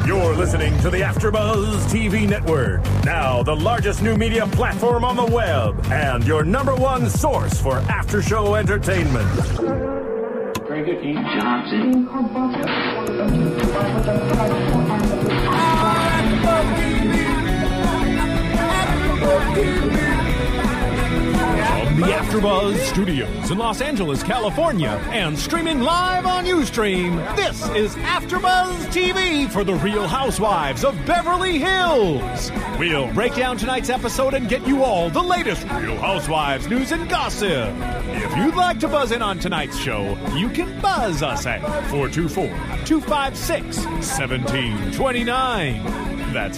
You're listening to the AfterBuzz TV Network, now the largest new media platform on the web, and your number one source for after-show entertainment. Very good, Dean Johnson. From the AfterBuzz Studios in Los Angeles, California, and streaming live on Ustream, this is AfterBuzz TV for the Real Housewives of Beverly Hills. We'll break down tonight's episode and get you all the latest Real Housewives news and gossip. If you'd like to buzz in on tonight's show, you can buzz us at 424-256-1729. That's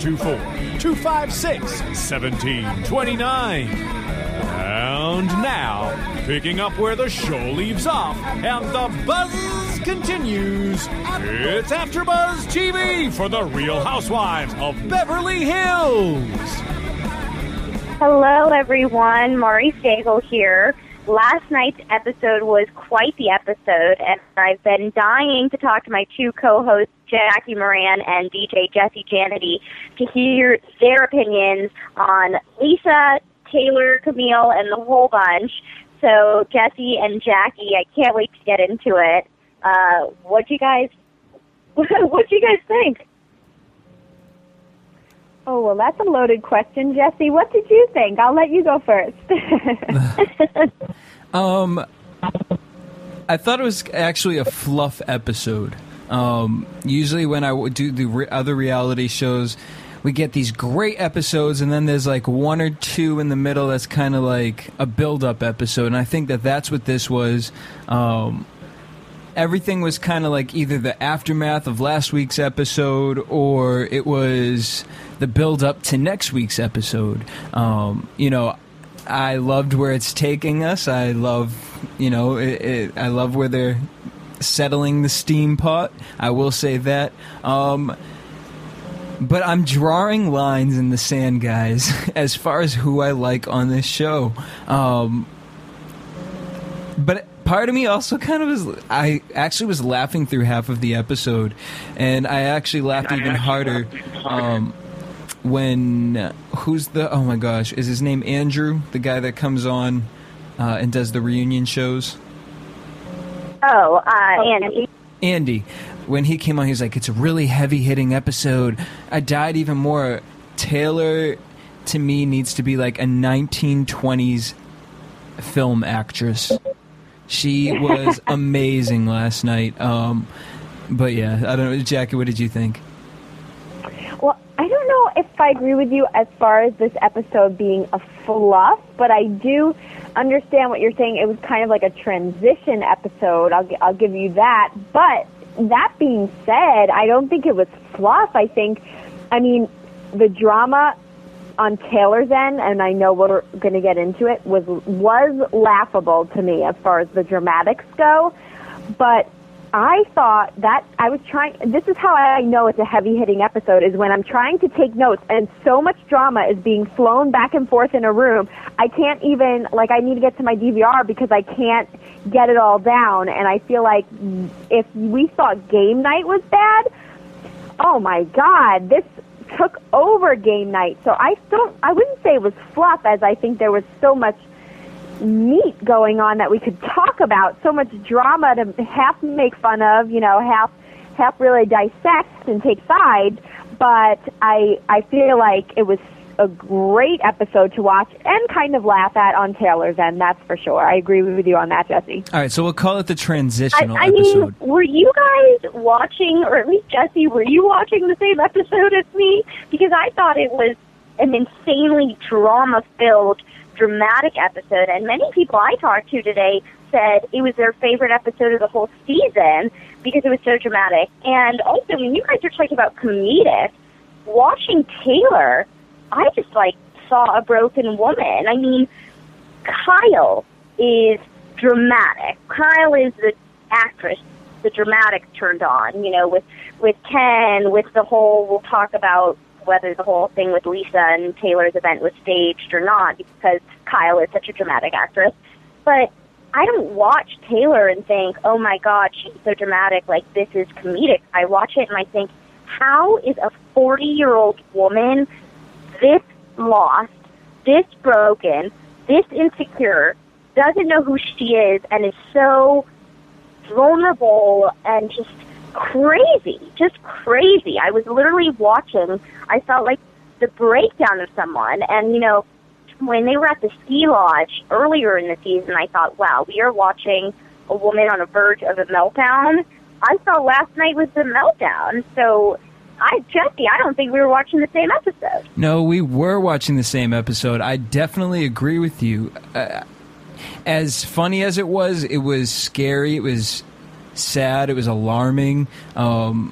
424-256-1729. And now, picking up where the show leaves off and the buzz continues, it's AfterBuzz TV for the Real Housewives of Beverly Hills. Hello, everyone. Maurice Daigle here. Last night's episode was quite the episode, and I've been dying to talk to my two co-hosts, Jackie Moran and DJ Jesse Janity, to hear their opinions on Lisa, Taylor, Camille, and the whole bunch. So, Jesse and Jackie, I can't wait to get into it. What'd you guys think? Oh, well, that's a loaded question, Jesse. What did you think? I'll let you go first. I thought it was actually a fluff episode. Usually when I do the other reality shows, we get these great episodes, and then there's like one or two in the middle that's kind of like a build-up episode, and I think that that's what this was. Everything was kind of like either the aftermath of last week's episode, or it was the build-up to next week's episode. I loved where it's taking us. I love, I love where they're settling the steam pot. I will say that. But I'm drawing lines in the sand, guys, as far as who I like on this show. But part of me also kind of I actually was laughing through half of the episode, and I actually laughed even harder when, oh my gosh, is his name Andrew, the guy that comes on and does the reunion shows? Andy. Andy. When he came on, he was like, it's a really heavy-hitting episode. I died even more. Taylor, to me, needs to be like a 1920s film actress. She was amazing last night. But yeah, I don't know. Jackie, what did you think? Well, I don't know if I agree with you as far as this episode being a fluff, but I do understand what you're saying. It was kind of like a transition episode. I'll give you that. But that being said, I don't think it was fluff. I mean, the drama on Taylor's end, and I know we're going to get into it, was laughable to me as far as the dramatics go. But I thought that this is how I know it's a heavy-hitting episode, is when I'm trying to take notes and so much drama is being flown back and forth in a room, I can't even, I need to get to my DVR because I can't get it all down. And I feel like if we thought Game Night was bad, oh my God, this took over Game Night. So I wouldn't say it was fluff, as I think there was so much meat going on that we could talk about, so much drama to half make fun of, half really dissect and take sides. But I feel like it was a great episode to watch and kind of laugh at on Taylor's end, that's for sure. I agree with you on that, Jesse. All right, so we'll call it the transitional I episode. mean, were you guys watching, or at least Jesse, were you watching the same episode as me? Because I thought it was an insanely drama-filled, dramatic episode, and many people I talked to today said it was their favorite episode of the whole season because it was so dramatic. And also, when you guys are talking about comedic, watching Taylor, I just, saw a broken woman. I mean, Kyle is dramatic. Kyle is the actress, the dramatic turned on, with Ken, with the whole, we'll talk about whether the whole thing with Lisa and Taylor's event was staged or not, because Kyle is such a dramatic actress. But I don't watch Taylor and think, oh my God, she's so dramatic, this is comedic. I watch it and I think, how is a 40-year-old woman this lost, this broken, this insecure, doesn't know who she is, and is so vulnerable and just crazy. I was literally watching. I felt like the breakdown of someone. And, you know, when they were at the ski lodge earlier in the season, I thought, wow, we are watching a woman on the verge of a meltdown. I thought last night was the meltdown. So, Jesse, I don't think we were watching the same episode. No, we were watching the same episode. I definitely agree with you. As funny as it was scary, it was sad, it was alarming. Can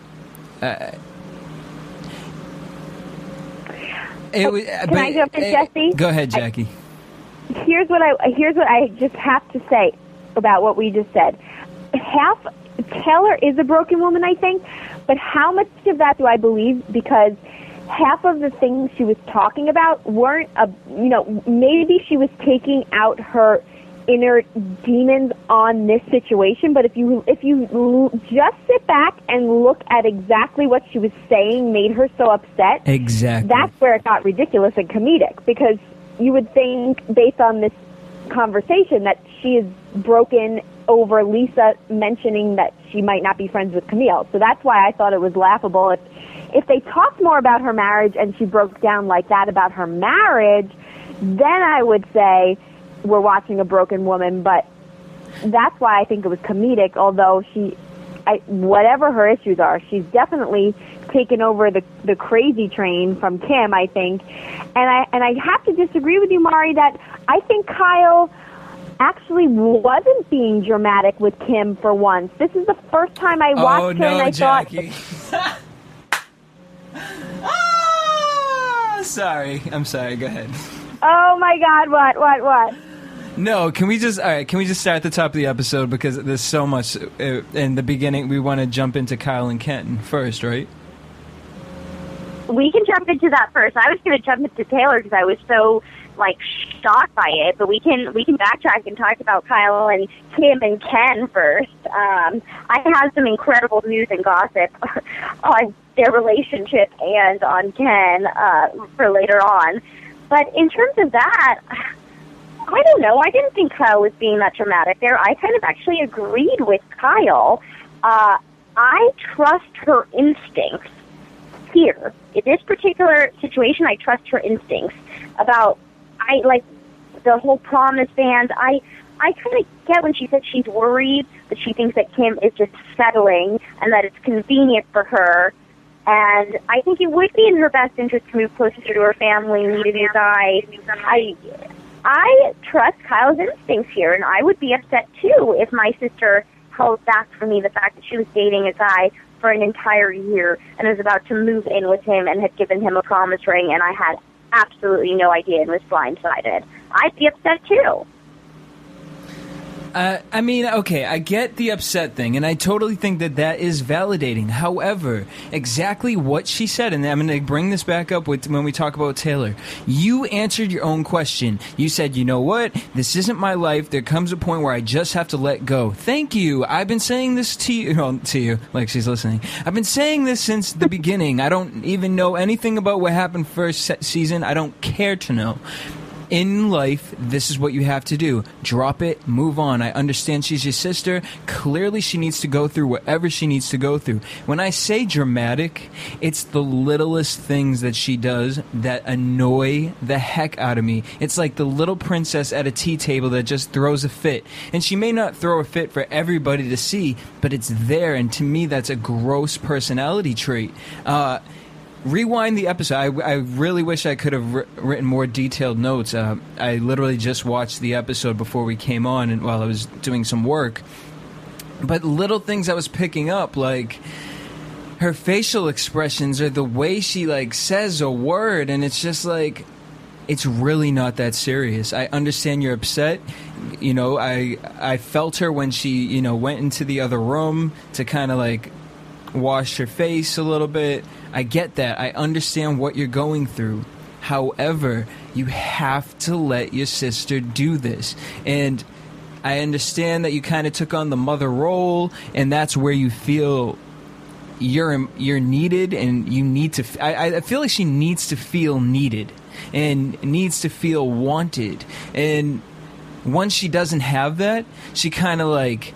I jump in, Jesse? Go ahead, Jackie. Here's what I just have to say about what we just said. Taylor is a broken woman, I think, but how much of that do I believe? Because half of the things she was talking about weren't, maybe she was taking out her inner demons on this situation, but if you just sit back and look at exactly what she was saying made her so upset, exactly, that's where it got ridiculous and comedic, because you would think, based on this conversation, that she is broken over Lisa mentioning that she might not be friends with Camille. So that's why I thought it was laughable. If they talked more about her marriage and she broke down like that about her marriage, then I would say we're watching a broken woman. But that's why I think it was comedic, although whatever her issues are, she's definitely taken over the crazy train from Kim, I think. And I have to disagree with you, Mari, that I think Kyle actually wasn't being dramatic with Kim for once. This is the first time I watched her and I Jackie. thought... Sorry. I'm sorry. Go ahead. Oh, my God. What? No, can we just start at the top of the episode, because there's so much in the beginning. We want to jump into Kyle and Kenton first, right? We can jump into that first. I was going to jump into Taylor because I was so shocked by it, but we can backtrack and talk about Kyle and Kim and Ken first. I have some incredible news and gossip on their relationship and on Ken for later on. But in terms of that, I don't know. I didn't think Kyle was being that dramatic there. I kind of actually agreed with Kyle. I trust her instincts here. In this particular situation, I trust her instincts about, the whole promise band. I kind of get when she said she's worried, that she thinks that Kim is just settling and that it's convenient for her. And I think it would be in her best interest to move closer to her family, meet a new guy. I trust Kyle's instincts here, and I would be upset, too, if my sister held back from me the fact that she was dating a guy for an entire year and was about to move in with him and had given him a promise ring, and I had absolutely no idea and was blindsided. I'd be upset, too. Okay, I get the upset thing, and I totally think that is validating. However, exactly what she said, and I'm going to bring this back up when we talk about Taylor, you answered your own question. You said, you know what, this isn't my life. There comes a point where I just have to let go. Thank you. I've been saying this to you, like she's listening. I've been saying this since the beginning. I don't even know anything about what happened first season. I don't care to know. In life, this is what you have to do. Drop it, move on. I understand she's your sister. Clearly, she needs to go through whatever she needs to go through. When I say dramatic, it's the littlest things that she does that annoy the heck out of me. It's like the little princess at a tea table that just throws a fit. And she may not throw a fit for everybody to see, but it's there. And to me, that's a gross personality trait. Rewind the episode. I really wish I could have written more detailed notes. I literally just watched the episode before we came on, and while I was doing some work. But little things I was picking up, like her facial expressions or the way she says a word, and it's just it's really not that serious. I understand you're upset. You know, I felt her when she went into the other room to kind of wash her face a little bit. I get that. I understand what you're going through. However, you have to let your sister do this. And I understand that you kind of took on the mother role, and that's where you feel you're needed, and you need to. I feel like she needs to feel needed and needs to feel wanted. And once she doesn't have that, she kind of like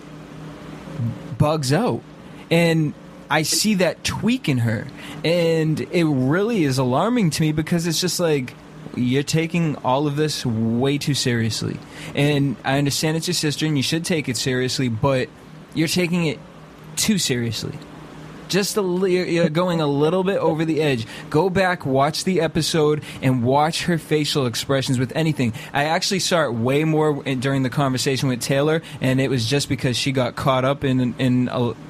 bugs out. And I see that tweak in her, and it really is alarming to me because it's just like, you're taking all of this way too seriously. And I understand it's your sister and you should take it seriously, but you're taking it too seriously. You're going a little bit over the edge. Go back, watch the episode, and watch her facial expressions with anything. I actually saw it way more during the conversation with Taylor, and it was just because she got caught up in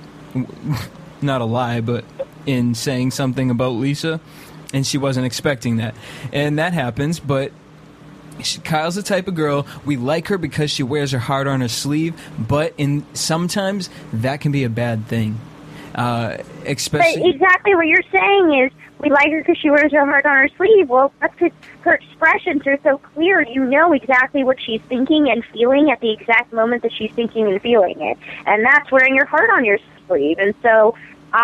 not a lie, but in saying something about Lisa, and she wasn't expecting that. And that happens, but Kyle's the type of girl, we like her because she wears her heart on her sleeve, but sometimes that can be a bad thing. Especially, but exactly what you're saying is, we like her because she wears her heart on her sleeve. Well, that's because her expressions are so clear. You know exactly what she's thinking and feeling at the exact moment that she's thinking and feeling it. And that's wearing your heart on your sleeve. And so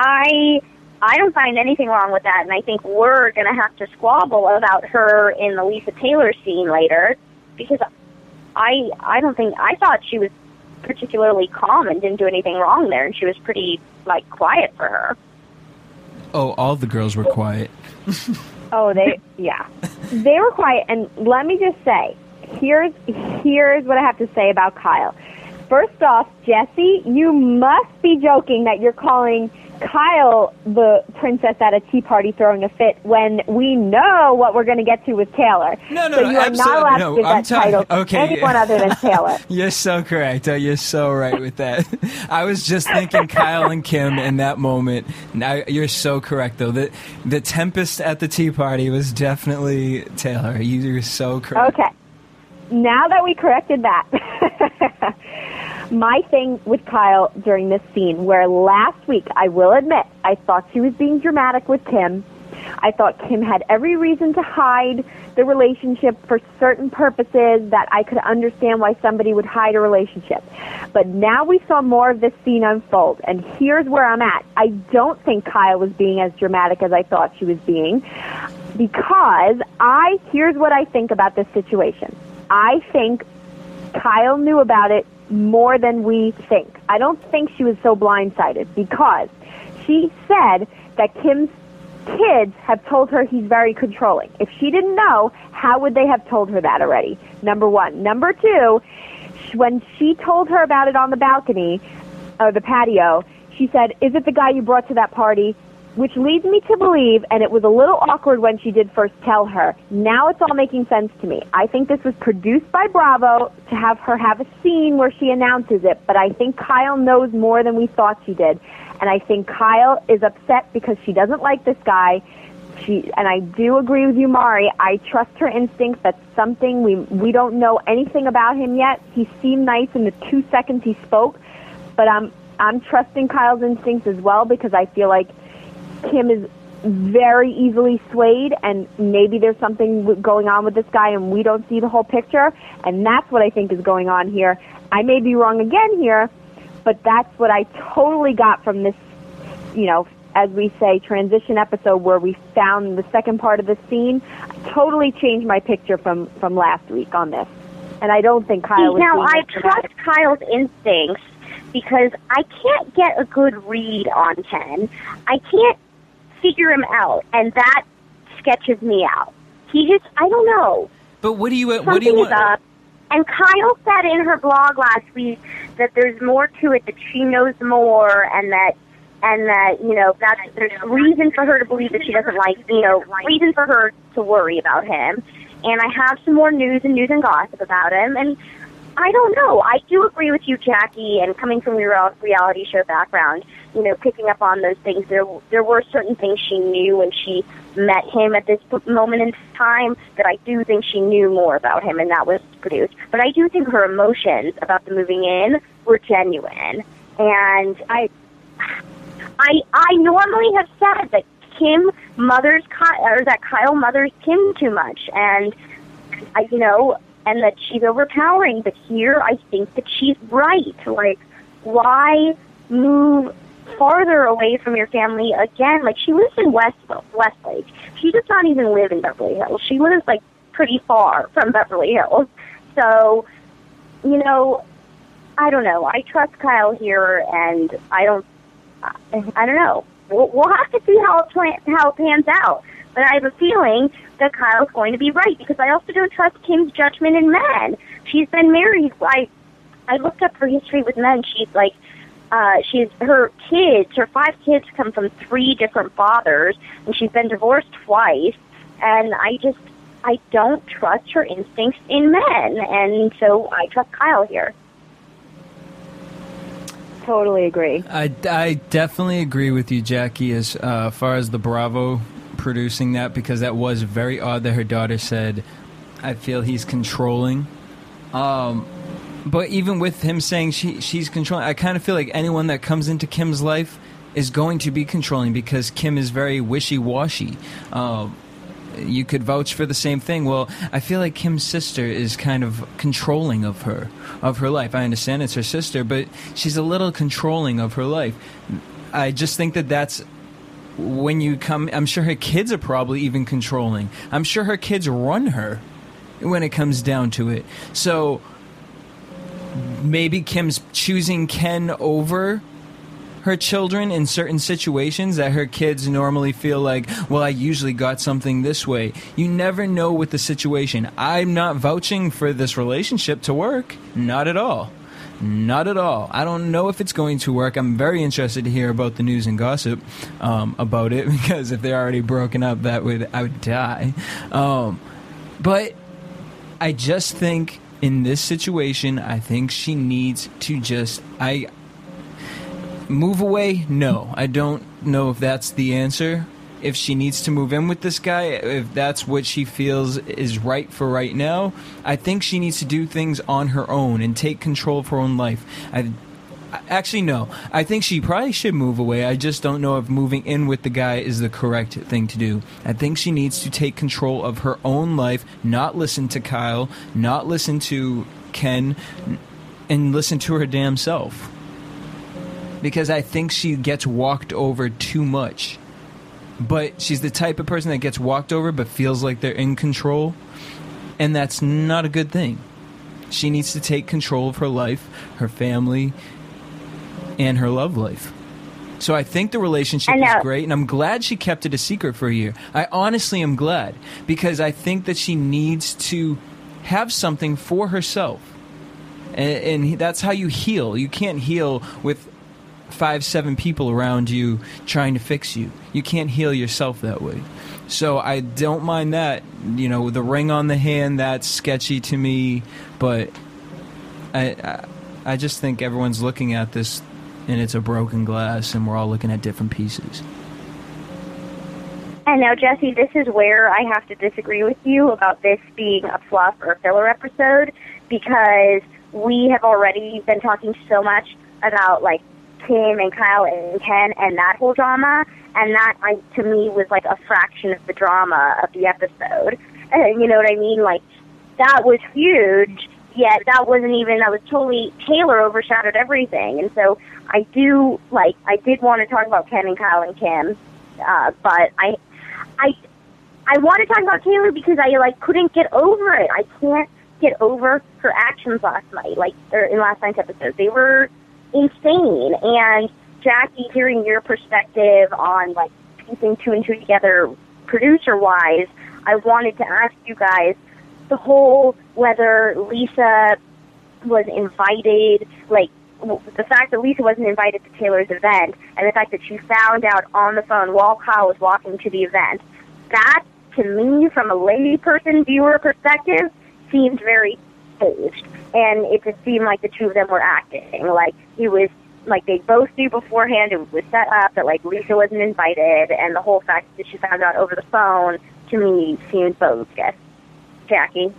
I don't find anything wrong with that, and I think we're going to have to squabble about her in the Lisa Taylor scene later, because I thought she was particularly calm and didn't do anything wrong there, and she was pretty, quiet for her. Oh, all the girls were quiet. Oh, they were quiet, and let me just say, here's what I have to say about Kyle. First off, Jesse, you must be joking that you're calling Kyle the princess at a tea party throwing a fit when we know what we're going to get to with Taylor. No, so you are not allowed to give that title to anyone other than Taylor. You're so correct. You're so right with that. I was just thinking Kyle and Kim in that moment. Now, you're so correct, though. The tempest at the tea party was definitely Taylor. You're so correct. Okay. Now that we corrected that, my thing with Kyle during this scene, where last week, I will admit, I thought she was being dramatic with Kim. I thought Kim had every reason to hide the relationship for certain purposes that I could understand why somebody would hide a relationship. But now we saw more of this scene unfold, and here's where I'm at. I don't think Kyle was being as dramatic as I thought she was being, because here's what I think about this situation. I think Kyle knew about it more than we think. I don't think she was so blindsided, because she said that Kim's kids have told her he's very controlling. If she didn't know, how would they have told her that already? Number one. Number two, when she told her about it on the balcony, or the patio, she said, "Is it the guy you brought to that party?" Which leads me to believe, and it was a little awkward when she did first tell her, now it's all making sense to me. I think this was produced by Bravo to have her have a scene where she announces it, but I think Kyle knows more than we thought she did. And I think Kyle is upset because she doesn't like this guy. And I do agree with you, Mari. I trust her instincts. That's something we don't know anything about him yet. He seemed nice in the 2 seconds he spoke, but I'm trusting Kyle's instincts as well, because I feel like Kim is very easily swayed, and maybe there's something going on with this guy and we don't see the whole picture, and that's what I think is going on here. I may be wrong again here, but that's what I totally got from this, as we say, transition episode where we found the second part of the scene. I totally changed my picture from last week on this, and I don't think Kyle was Now, I trust Kyle's instincts, because I can't get a good read on Ken. I can't figure him out, and that sketches me out. I don't know. But what do you want? Up. And Kyle said in her blog last week that there's more to it, that she knows more, and that there's reason for her to believe that she doesn't reason for her to worry about him. And I have some more news and gossip about him, and I don't know. I do agree with you, Jackie, and coming from your reality show background, picking up on those things, there were certain things she knew when she met him at this moment in time that I do think she knew more about him, and that was produced. But I do think her emotions about the moving in were genuine. And I normally have said that Kyle mothers Kim too much, and and that she's overpowering. But here, I think that she's right. Why move farther away from your family again. Like, she lives in Westlake. She does not even live in Beverly Hills. She lives, like, pretty far from Beverly Hills. So, you know, I don't know. I trust Kyle here, and I don't know. We'll have to see how it pans out. But I have a feeling that Kyle's going to be right, because I also don't trust Kim's judgment in men. She's been married. I looked up her history with men. She's like, her 5 kids come from 3 different fathers, and she's been divorced twice. And I don't trust her instincts in men, and so I trust Kyle here. Totally agree. I definitely agree with you, Jackie, as far as the Bravo producing that, because that was very odd that her daughter said, I feel he's controlling. But even with him saying she's controlling, I kind of feel like anyone that comes into Kim's life is going to be controlling, because Kim is very wishy-washy. You could vouch for the same thing. Well, I feel like Kim's sister is kind of controlling of her life. I understand it's her sister, but she's a little controlling of her life. I just think that's when you come. I'm sure her kids are probably even controlling. I'm sure her kids run her when it comes down to it. So maybe Kim's choosing Ken over her children in certain situations that her kids normally feel like, well, I usually got something this way. You never know with the situation. I'm not vouching for this relationship to work. Not at all. Not at all. I don't know if it's going to work. I'm very interested to hear about the news and gossip about it, because if they're already broken up, I would die. But I just think in this situation, I think she needs to just... Move away? No. I don't know if that's the answer. If she needs to move in with this guy, if that's what she feels is right for right now, I think she needs to do things on her own and take control of her own life. Actually, no. I think she probably should move away. I just don't know if moving in with the guy is the correct thing to do. I think she needs to take control of her own life, not listen to Kyle, not listen to Ken, and listen to her damn self. Because I think she gets walked over too much. But she's the type of person that gets walked over but feels like they're in control. And that's not a good thing. She needs to take control of her life, her family, and her love life. So I think the relationship is great, and I'm glad she kept it a secret for a year. I honestly am glad, because I think that she needs to have something for herself. And that's how you heal. You can't heal with 5-7 people around you trying to fix you. You can't heal yourself that way. So I don't mind that. You know, the ring on the hand, that's sketchy to me, but I just think everyone's looking at this and it's a broken glass, and we're all looking at different pieces. And now, Jesse, this is where I have to disagree with you about this being a fluff or a filler episode, because we have already been talking so much about, like, Kim and Kyle and Ken and that whole drama, and that, to me, was like a fraction of the drama of the episode. And you know what I mean? Like, that was huge, yet that was totally, Taylor overshadowed everything. And so I did want to talk about Ken and Kyle and Kim, but I want to talk about Taylor because I couldn't get over it. I can't get over her actions last night, in last night's episode. They were insane. And Jackie, hearing your perspective on piecing 2 and 2 together producer-wise, I wanted to ask you guys the whole whether Lisa was invited, the fact that Lisa wasn't invited to Taylor's event, and the fact that she found out on the phone while Kyle was walking to the event. That, to me, from a layperson viewer perspective, seemed very staged. And it just seemed like the two of them were acting. They both knew beforehand it was set up that, Lisa wasn't invited, and the whole fact that she found out over the phone, to me, seemed bogus. Jackie?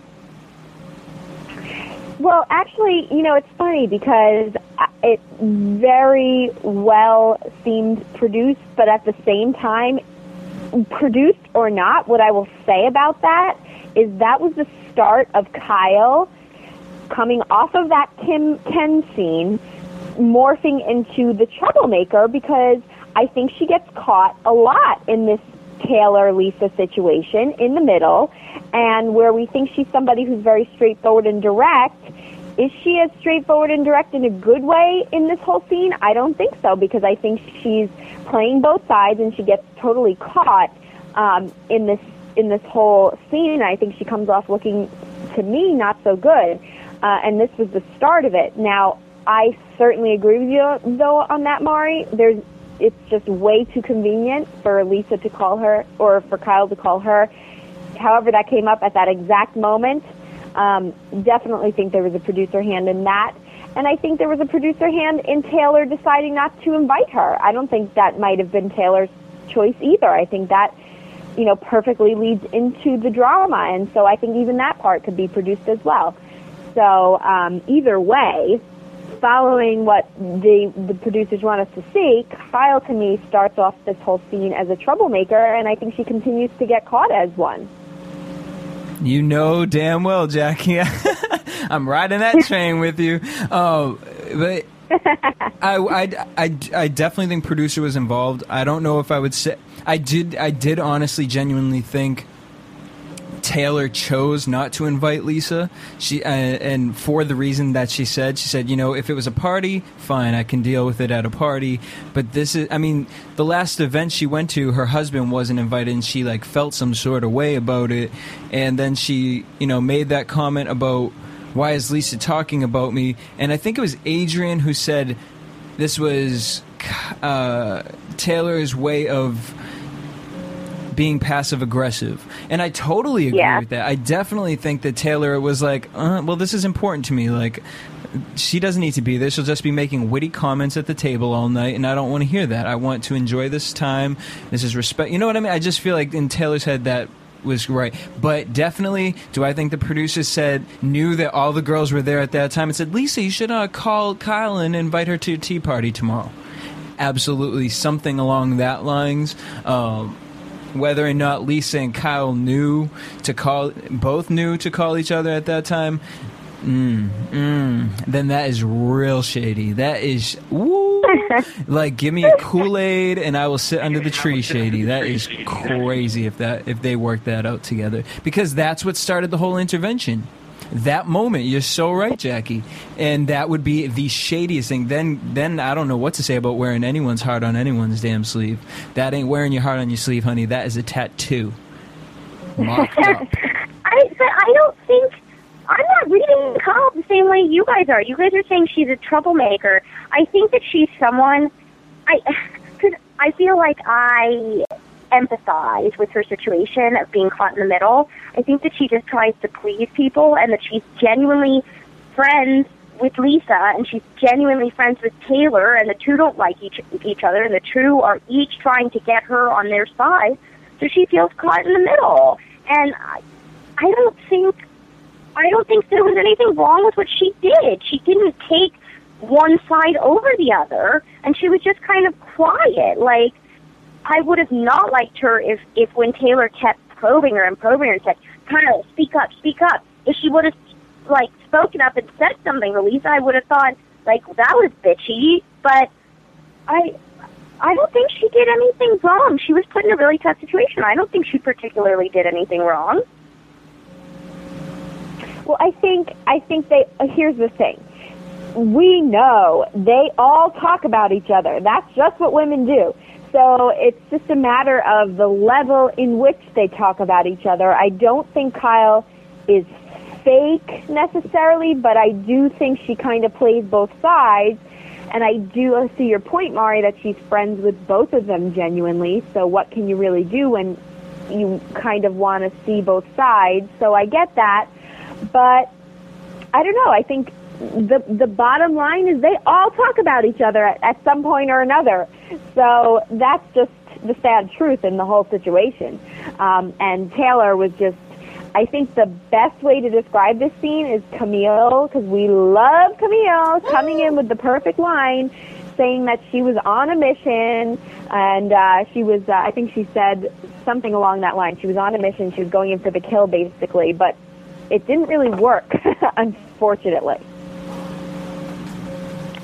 Well, actually, it's funny because it very well seemed produced, but at the same time, produced or not, what I will say about that is that was the start of Kyle coming off of that Ken scene, morphing into the troublemaker, because I think she gets caught a lot in this Taylor-Lisa situation in the middle, and where we think she's somebody who's very straightforward and direct. Is she as straightforward and direct in a good way in this whole scene? I don't think so, because I think she's playing both sides, and she gets totally caught in this whole scene. I think she comes off looking, to me, not so good. And this was the start of it. Now, I certainly agree with you, though, on that, Mari. It's just way too convenient for Lisa to call her, or for Kyle to call her. However, that came up at that exact moment. Definitely think there was a producer hand in that. And I think there was a producer hand in Taylor deciding not to invite her. I don't think that might have been Taylor's choice either. I think that, perfectly leads into the drama. And so I think even that part could be produced as well. So either way, following what the producers want us to see, Kyle, to me, starts off this whole scene as a troublemaker, and I think she continues to get caught as one. You know damn well, Jackie. I'm riding that train with you. But I definitely think producer was involved. I don't know if I would say... I did honestly, genuinely think Taylor chose not to invite Lisa. She and for the reason that she said, if it was a party, fine, I can deal with it at a party. But this is, the last event she went to, her husband wasn't invited, and she felt some sort of way about it. And then she, made that comment about, why is Lisa talking about me? And I think it was Adrian who said this was Taylor's way of being passive-aggressive. And I totally agree with that. I definitely think that Taylor was like, well, this is important to me. She doesn't need to be there. She'll just be making witty comments at the table all night, and I don't want to hear that. I want to enjoy this time. This is respect. You know what I mean? I just feel like in Taylor's head that was right. But definitely, do I think the producers knew that all the girls were there at that time and said, Lisa, you should call Kyle and invite her to a tea party tomorrow? Absolutely, something along that lines. Whether or not Lisa and Kyle both knew to call each other at that time, then that is real shady. That is, woo, give me a Kool-Aid and I will sit under the tree shady. That is crazy if they worked that out together, because that's what started the whole intervention. That moment, you're so right, Jackie, and that would be the shadiest thing. Then I don't know what to say about wearing anyone's heart on anyone's damn sleeve. That ain't wearing your heart on your sleeve, honey. That is a tattoo. Marked up. I don't think, I'm not reading Kyle the same way you guys are. You guys are saying she's a troublemaker. I think that she's someone, because I feel like I empathize with her situation of being caught in the middle. I think that she just tries to please people, and that she's genuinely friends with Lisa, and she's genuinely friends with Taylor, and the two don't like each other, and the two are each trying to get her on their side, so she feels caught in the middle. And I don't think there was anything wrong with what she did. She didn't take one side over the other, and she was just kind of quiet. I would have not liked her if when Taylor kept probing her and said, Kyle, speak up. If she would have, spoken up and said something to Lisa, I would have thought, that was bitchy. But I don't think she did anything wrong. She was put in a really tough situation. I don't think she particularly did anything wrong. Well, I think here's the thing. We know they all talk about each other. That's just what women do. So it's just a matter of the level in which they talk about each other. I don't think Kyle is fake necessarily, but I do think she kind of plays both sides. And I do see your point, Mari, that she's friends with both of them genuinely. So what can you really do when you kind of want to see both sides? So I get that. But I don't know. I think the bottom line is they all talk about each other at some point or another. So that's just the sad truth in the whole situation. And Taylor was just, I think the best way to describe this scene is Camille, because we love Camille coming in with the perfect line, saying that she was on a mission, and she was, I think she said something along that line. She was on a mission. She was going in for the kill, basically. But it didn't really work, unfortunately.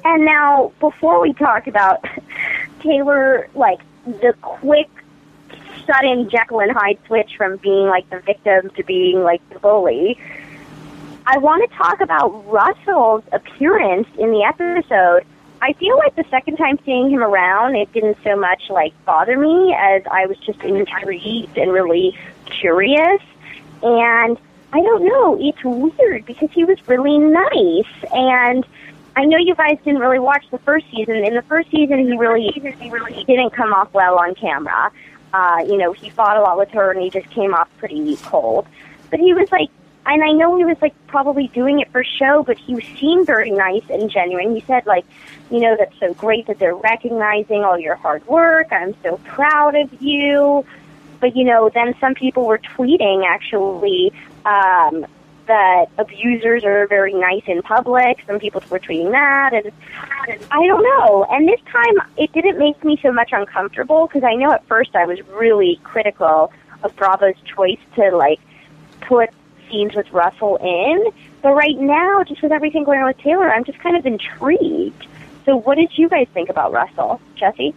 And now, before we talk about Taylor, like, the quick, sudden Jekyll and Hyde switch from being, like, the victim to being, like, the bully, I want to talk about Russell's appearance in the episode. I feel like the second time seeing him around, it didn't so much, like, bother me as I was just intrigued and really curious. And I don't know, it's weird because he was really nice. And I know you guys didn't really watch the first season. In the first season, he really didn't come off well on camera. He fought a lot with her and he just came off pretty cold. But he was like, and I know he was, like, probably doing it for show, but he seemed very nice and genuine. He said, like, that's so great that they're recognizing all your hard work. I'm so proud of you. But, then some people were tweeting, actually, that abusers are very nice in public. Some people were tweeting that. And I don't know. And this time, it didn't make me so much uncomfortable, because I know at first I was really critical of Bravo's choice to, like, put scenes with Russell in, but right now, just with everything going on with Taylor, I'm just kind of intrigued. So what did you guys think about Russell? Jesse?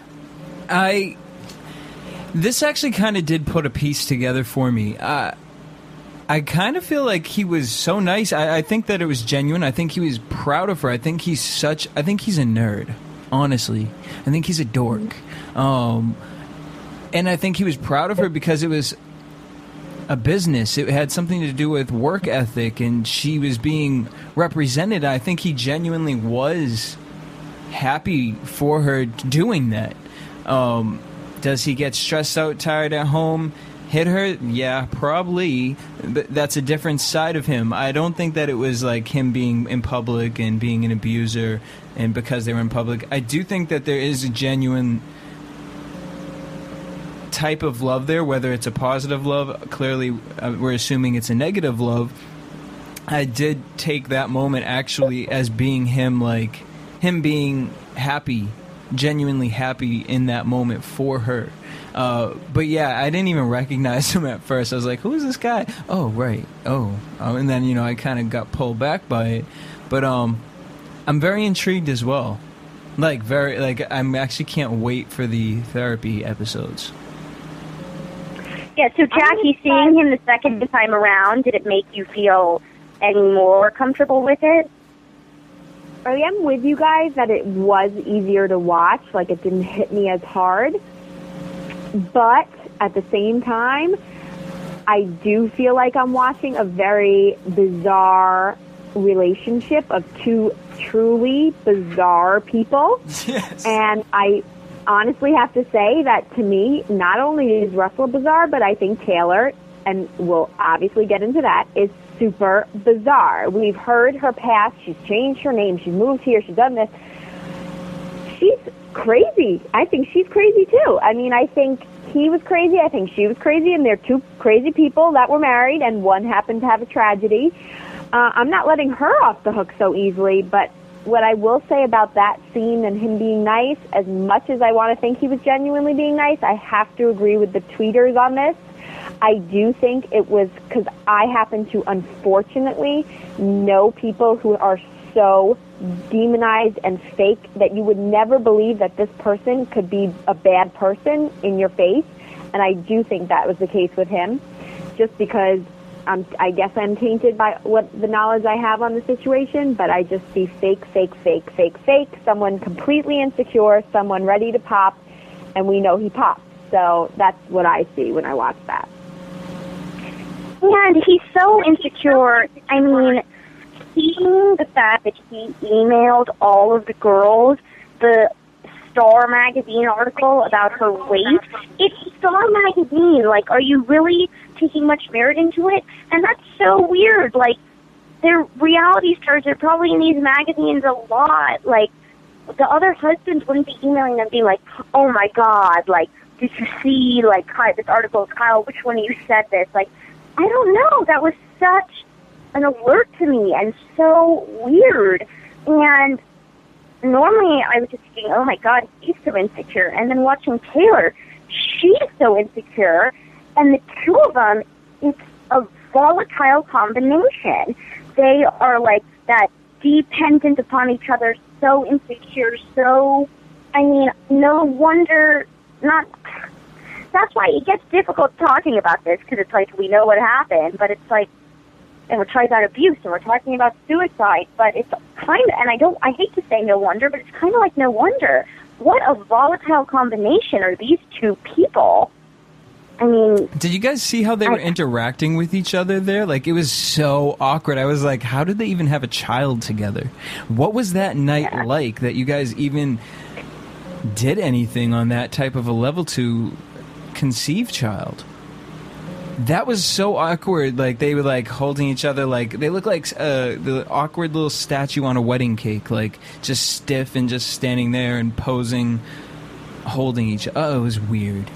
This actually kind of did put a piece together for me. I kind of feel like he was so nice. I think that it was genuine. I think he was proud of her. I think he's a nerd, honestly. I think he's a dork. And I think he was proud of her because it was a business. It had something to do with work ethic, and she was being represented. I think he genuinely was happy for her doing that. Does he get stressed out, tired at home? Hit her? Yeah, probably. But that's a different side of him. I don't think that it was like him being in public and being an abuser, and because they were in public. I do think that there is a genuine type of love there, whether it's a positive love. Clearly, we're assuming it's a negative love. I did take that moment actually as being him being happy, genuinely happy in that moment for her. But yeah, I didn't even recognize him at first. I was like, who is this guy? Oh, right. And then, I kind of got pulled back by it. But I'm very intrigued as well. I'm actually can't wait for the therapy episodes. Yeah, so Jackie, seeing him the second time around, did it make you feel any more comfortable with it? I am with you guys that it was easier to watch, like it didn't hit me as hard. But at the same time, I do feel like I'm watching a very bizarre relationship of two truly bizarre people. Yes. And I honestly have to say that to me, not only is Russell bizarre, but I think Taylor, and we'll obviously get into that, is super bizarre. We've heard her past. She's changed her name. She's moved here. She's done this. She's crazy. I think she's crazy too. I mean, I think he was crazy. I think she was crazy. And they're two crazy people that were married, and one happened to have a tragedy. I'm not letting her off the hook so easily, but what I will say about that scene and him being nice, as much as I want to think he was genuinely being nice, I have to agree with the tweeters on this. I do think it was because I happen to, unfortunately, know people who are so demonized and fake that you would never believe that this person could be a bad person in your face. And I do think that was the case with him, just because I guess I'm tainted by what the knowledge I have on the situation, but I just see fake, someone completely insecure, someone ready to pop, and we know he popped. So that's what I see when I watch that. And he's so insecure. I mean, seeing the fact that he emailed all of the girls the Star Magazine article about her weight, it's Star Magazine. Like, are you really taking much merit into it? And that's so weird. Like, they're reality stars. They're probably in these magazines a lot. Like, the other husbands wouldn't be emailing them being like, oh, my God, like, did you see, like, this article? Kyle, which one of you said this? Like, I don't know. That was such an alert to me and so weird. And normally I was just thinking, oh, my God, he's so insecure. And then watching Taylor, she's so insecure. And the two of them, it's a volatile combination. They are like that dependent upon each other so insecure, so, I mean, no wonder, that's why it gets difficult talking about this, because it's like, we know what happened, but it's like, and we're talking about abuse, and we're talking about suicide, but it's kind of, and I hate to say no wonder, but it's kind of like no wonder. What a volatile combination are these two people. I mean... Did you guys see how they were interacting with each other there? Like, it was so awkward. I was like, how did they even have a child together? What was that night like that you guys even did anything on that type of a level to conceive child? That was so awkward. Like, they were, like, holding each other. Like, they look like the awkward little statue on a wedding cake. Like, just stiff and just standing there and posing, holding each other. Oh, it was weird.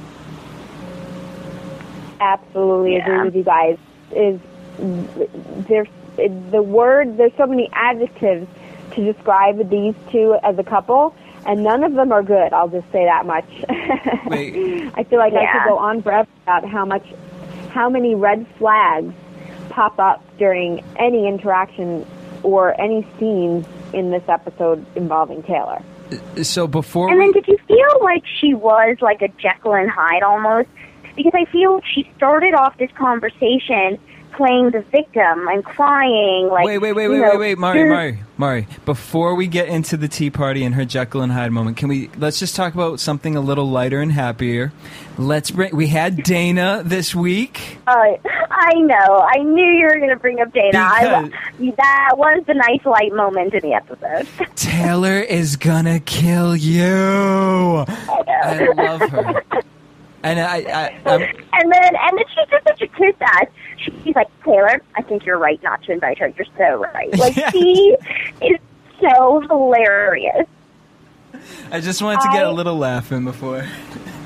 Absolutely agree with you guys. There's so many adjectives to describe these two as a couple, and none of them are good. I'll just say that much. Wait. I feel like I could go on forever about how many red flags pop up during any interaction or any scenes in this episode involving Taylor. So before And then did you feel like she was like a Jekyll and Hyde almost? Because I feel she started off this conversation playing the victim and crying. Like, wait, Mari. Before we get into the tea party and her Jekyll and Hyde moment, let's just talk about something a little lighter and happier. We had Dana this week. I know. I knew you were going to bring up Dana. That was the nice light moment in the episode. Taylor is gonna kill you. I love her. And and then she's just such a kiss ass. She's like, Taylor, I think you're right not to invite her. You're so right. Like, she is so hilarious. I just wanted to get a little laugh in before. Okay,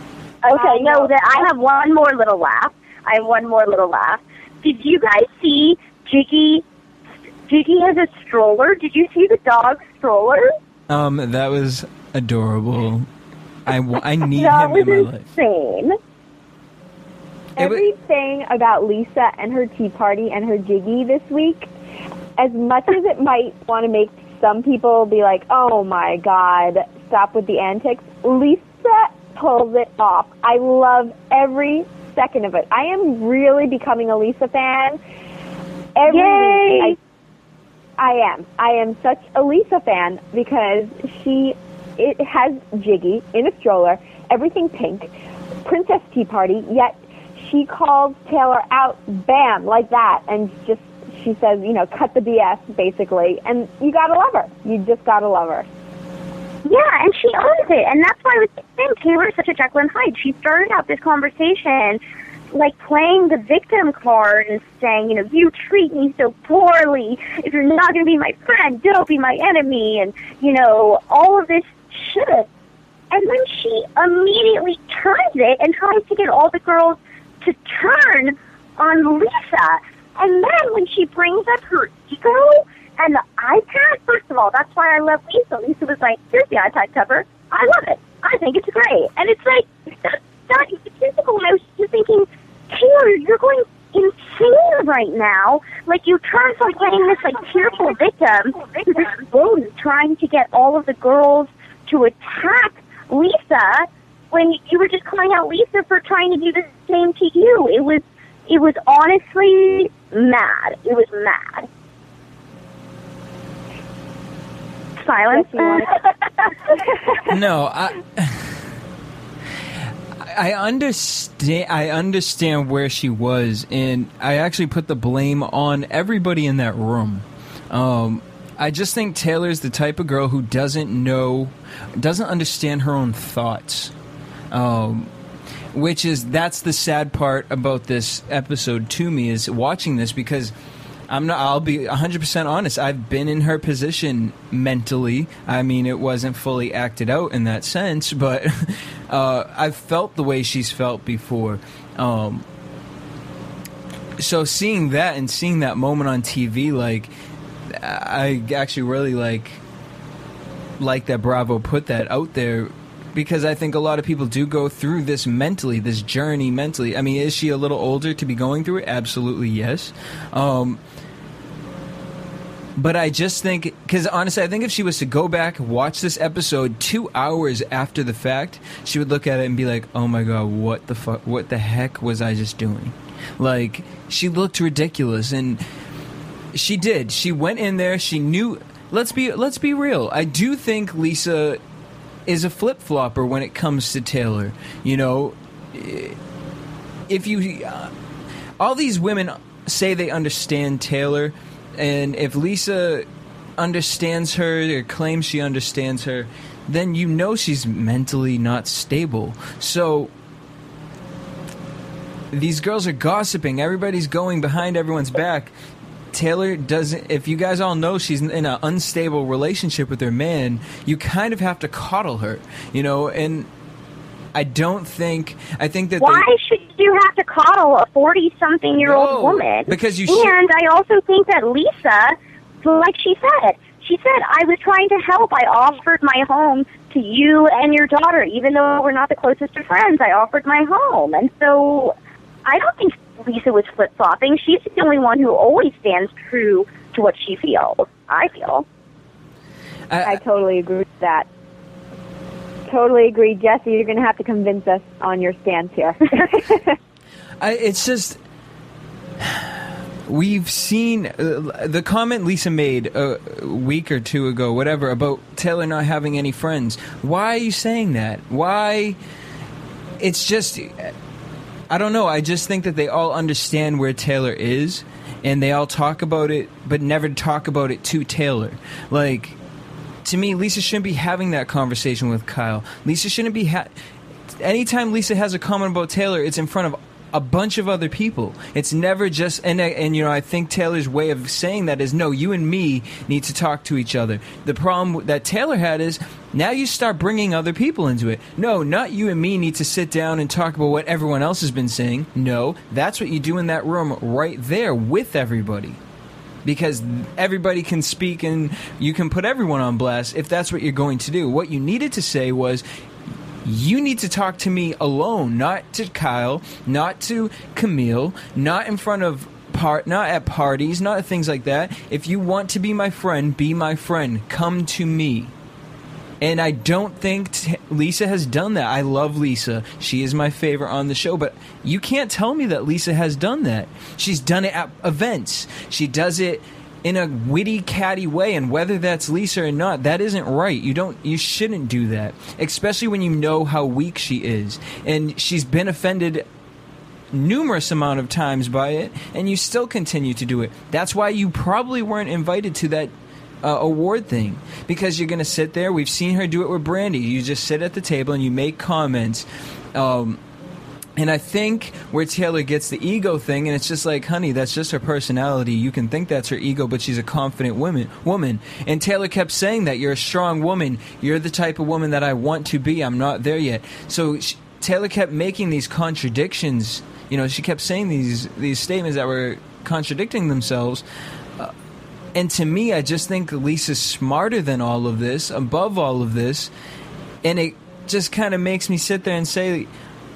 I have one more little laugh. Did you guys see Jiggy? Jiggy has a stroller. Did you see the dog stroller? That was adorable. I need him in my life. Insane. Everything about Lisa and her tea party and her Jiggy this week, as much as it might want to make some people be like, oh my God, stop with the antics, Lisa pulls it off. I love every second of it. I am really becoming a Lisa fan. Yay! I am such a Lisa fan because it has Jiggy in a stroller, everything pink, princess tea party, yet she calls Taylor out, bam, like that, and she says, cut the BS, basically, and you gotta love her. You just gotta love her. Yeah, and she owns it, and that's why I was saying Taylor's such a Jekyll and Hyde. She started out this conversation like playing the victim card and saying, you treat me so poorly. If you're not going to be my friend, don't be my enemy, and, all of this shit. And then she immediately turns it and tries to get all the girls to turn on Lisa. And then when she brings up her ego and the iPad, first of all, that's why I love Lisa. Lisa was like, here's the iPad cover. I love it. I think it's great. And it's like, that's not egotistical. And I was just thinking, Taylor, you're going insane right now. Like, you turn from playing this, like, tearful victim to this bully trying to get all of the girls to attack Lisa when you were just calling out Lisa for trying to do the same to you. It was honestly mad. It was mad. Silence. No, I understand where she was, and I actually put the blame on everybody in that room. I just think Taylor's the type of girl who doesn't understand her own thoughts. That's the sad part about this episode to me, is watching this, because I'll be 100% honest. I've been in her position mentally. I mean, it wasn't fully acted out in that sense, but I've felt the way she's felt before. So seeing that and seeing that moment on TV, like, I actually really like that Bravo put that out there, because I think a lot of people do go through this mentally, this journey mentally. I mean, is she a little older to be going through it? Absolutely, yes. But I just think, because honestly, I think if she was to go back and watch this episode 2 hours after the fact, she would look at it and be like, "Oh my god, what the heck was I just doing?" Like, she looked ridiculous, and she did. She went in there. She knew. Let's be real. I do think Lisa is a flip-flopper when it comes to Taylor. You know, if you all these women say they understand Taylor, and if Lisa understands her or claims she understands her, then you know she's mentally not stable. So these girls are gossiping. Everybody's going behind everyone's back. Taylor doesn't. If you guys all know she's in an unstable relationship with her man, you kind of have to coddle her, you know. And I think that. Why should you have to coddle a 40-something-year-old woman? Because you. And I also think that Lisa, like she said, I was trying to help. I offered my home to you and your daughter, even though we're not the closest of friends. I offered my home, and so I don't think Lisa was flip-flopping. She's the only one who always stands true to what she feels, I feel. I totally agree with that. Totally agree. Jesse, you're going to have to convince us on your stance here. It's just... We've seen the comment Lisa made a week or two ago, whatever, about Taylor not having any friends. Why are you saying that? Why? It's just... I don't know. I just think that they all understand where Taylor is, and they all talk about it, but never talk about it to Taylor. Like, to me, Lisa shouldn't be having that conversation with Kyle. Lisa shouldn't be... Anytime Lisa has a comment about Taylor, it's in front of a bunch of other people. It's never just... And you know, I think Taylor's way of saying that is, no, you and me need to talk to each other. The problem that Taylor had is, now you start bringing other people into it. No, not you and me need to sit down and talk about what everyone else has been saying. No, that's what you do in that room right there with everybody. Because everybody can speak and you can put everyone on blast if that's what you're going to do. What you needed to say was... You need to talk to me alone, not to Kyle, not to Camille, not in front of not at parties, not at things like that. If you want to be my friend, be my friend. Come to me. And I don't think Lisa has done that. I love Lisa. She is my favorite on the show, but you can't tell me that Lisa has done that. She's done it at events. She does it in a witty, catty way, and whether that's Lisa or not, that isn't right. You shouldn't do that, especially when you know how weak she is. And she's been offended numerous amount of times by it, and you still continue to do it. That's why you probably weren't invited to that award thing, because you're going to sit there. We've seen her do it with Brandy. You just sit at the table and you make comments. And I think where Taylor gets the ego thing, and it's just like, honey, that's just her personality. You can think that's her ego, but she's a confident woman. And Taylor kept saying that. You're a strong woman. You're the type of woman that I want to be. I'm not there yet. So Taylor kept making these contradictions. You know, she kept saying these statements that were contradicting themselves. And to me, I just think Lisa's smarter than all of this, above all of this. And it just kind of makes me sit there and say...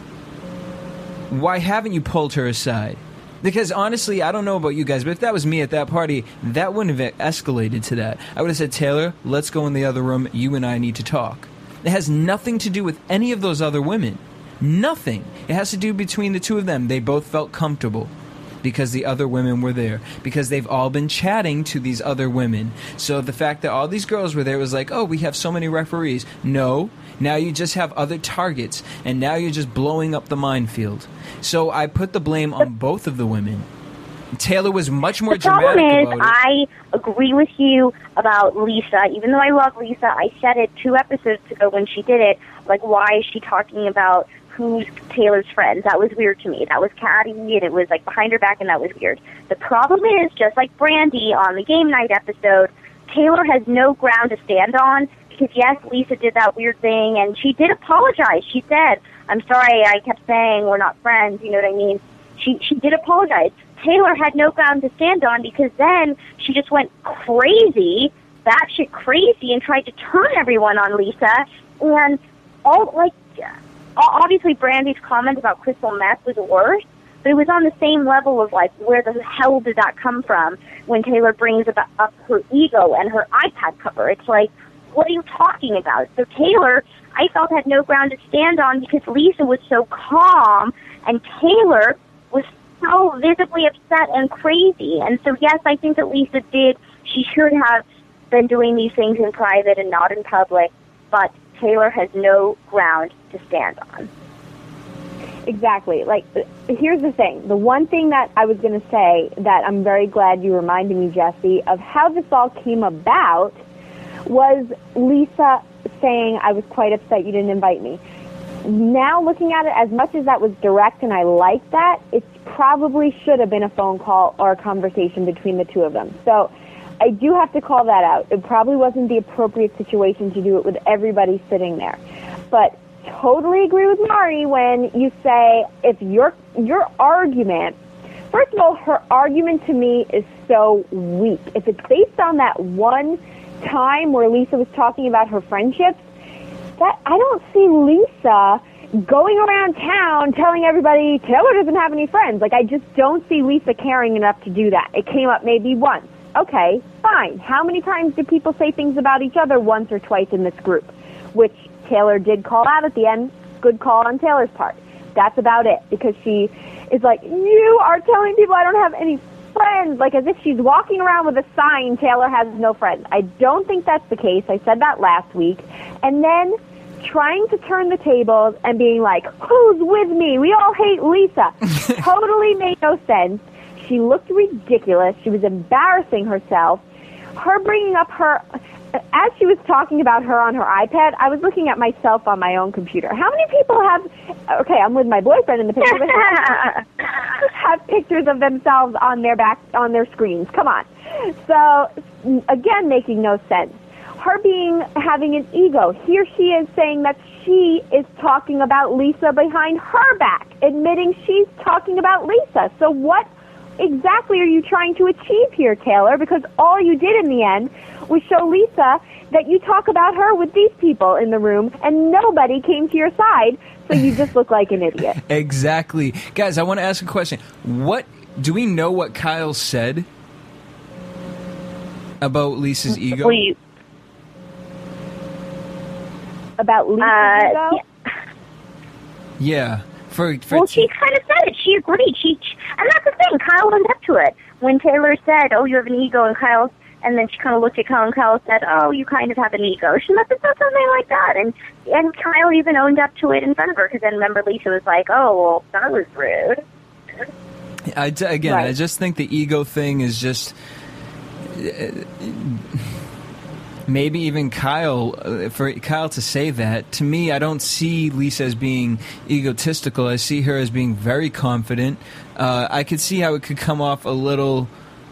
Why haven't you pulled her aside? Because honestly, I don't know about you guys, but if that was me at that party, that wouldn't have escalated to that. I would have said, Taylor, let's go in the other room. You and I need to talk. It has nothing to do with any of those other women. Nothing. It has to do between the two of them. They both felt comfortable because the other women were there. Because they've all been chatting to these other women. So the fact that all these girls were there was like, oh, we have so many referees. No. Now you just have other targets, and now you're just blowing up the minefield. So I put the blame on both of the women. Taylor was much more dramatic about it. The problem is, I agree with you about Lisa. Even though I love Lisa, I said it 2 episodes ago when she did it. Like, why is she talking about who's Taylor's friends? That was weird to me. That was catty, and it was like behind her back, and that was weird. The problem is, just like Brandy on the game night episode, Taylor has no ground to stand on. Because, yes, Lisa did that weird thing, and she did apologize. She said, I'm sorry, I kept saying we're not friends, you know what I mean? She did apologize. Taylor had no ground to stand on because then she just went crazy, batshit crazy, and tried to turn everyone on Lisa. And, obviously Brandy's comment about crystal meth was worse, But it was on the same level of, like, where the hell did that come from when Taylor brings up her ego and her iPad cover. It's like, what are you talking about? So Taylor, I felt, had no ground to stand on because Lisa was so calm and Taylor was so visibly upset and crazy. And so, yes, I think that Lisa did. She should have been doing these things in private and not in public, but Taylor has no ground to stand on. Exactly. Like, here's the thing. The one thing that I was going to say that I'm very glad you reminded me, Jesse, of how this all came about was Lisa saying, I was quite upset you didn't invite me. Now looking at it, as much as that was direct and I like that, it probably should have been a phone call or a conversation between the two of them. So I do have to call that out. It probably wasn't the appropriate situation to do it with everybody sitting there. But totally agree with Mari when you say if your argument, first of all, her argument to me is so weak. If it's based on that one time where Lisa was talking about her friendships, that I don't see Lisa going around town telling everybody Taylor doesn't have any friends. Like, I just don't see Lisa caring enough to do that. It came up maybe once. Okay, fine. How many times do people say things about each other once or twice in this group? Which Taylor did call out at the end. Good call on Taylor's part. That's about it, because she is like, you are telling people I don't have any friends, like as if she's walking around with a sign, Taylor has no friends. I don't think that's the case. I said that last week. And then trying to turn the tables and being like, who's with me? We all hate Lisa. Totally made no sense. She looked ridiculous. She was embarrassing herself. Her bringing up her, as she was talking about her on her iPad, I was looking at myself on my own computer. How many people have, okay, I'm with my boyfriend in the picture, but have pictures of themselves on their screens? Come on. So, again, making no sense. Her having an ego. Here she is saying that she is talking about Lisa behind her back, admitting she's talking about Lisa. So what exactly are you trying to achieve here, Taylor? Because all you did in the end was show Lisa that you talk about her with these people in the room, and nobody came to your side, so you just look like an idiot. Exactly. Guys, I want to ask a question. Do we know what Kyle said about Lisa's ego? About Lisa's ego? Yeah. Well, she kind of said it. She agreed. And that's the thing. Kyle owned up to it. When Taylor said, oh, you have an ego, and then she kind of looked at Kyle, and Kyle said, oh, you kind of have an ego. She must have said something like that. And Kyle even owned up to it in front of her, because then remember Lisa was like, oh, well, that was rude. I just think the ego thing is just... maybe even Kyle, for Kyle to say that, to me, I don't see Lisa as being egotistical. I see her as being very confident. I could see how it could come off a little...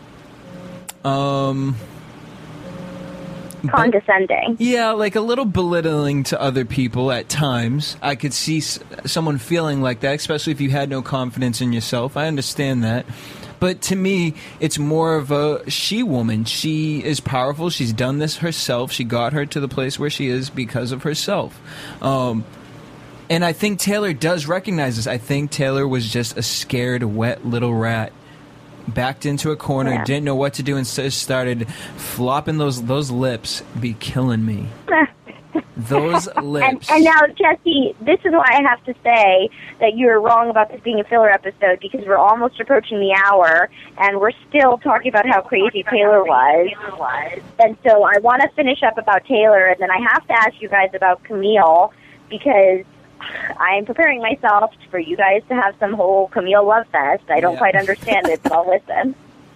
condescending. Yeah, like a little belittling to other people at times. I could see someone feeling like that, especially if you had no confidence in yourself. I understand that. But to me, it's more of a she-woman. She is powerful. She's done this herself. She got her to the place where she is because of herself. And I think Taylor does recognize this. I think Taylor was just a scared, wet little rat. Backed into a corner, didn't know what to do, and started flopping those lips. Be killing me. Those lips. And now, Jesse, this is why I have to say that you're wrong about this being a filler episode, because we're almost approaching the hour, and we're still talking about how crazy Taylor was. And so I want to finish up about Taylor, and then I have to ask you guys about Camille, because I'm preparing myself for you guys to have some whole Camille love fest. I don't quite understand it, but I'll listen.